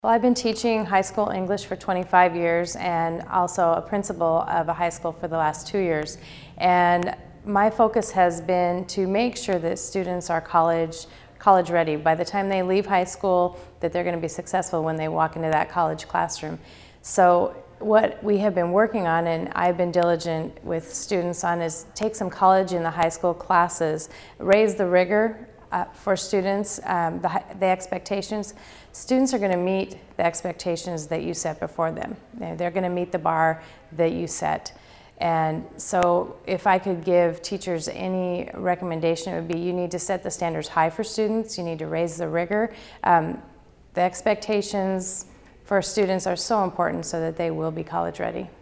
Well, I've been teaching high school English for 25 years and also a principal of a high school for the last 2 years. And my focus has been to make sure that students are college ready. By the time they leave high school, that they're going to be successful when they walk into that college classroom. So what we have been working on, and I've been diligent with students on, is take some college in the high school classes, raise the rigor for students, the expectations. Students are going to meet the expectations that you set before them. They're going to meet the bar that you set. And so if I could give teachers any recommendation, it would be you need to set the standards high for students, you need to raise the rigor. The expectations for students are so important so that they will be college ready.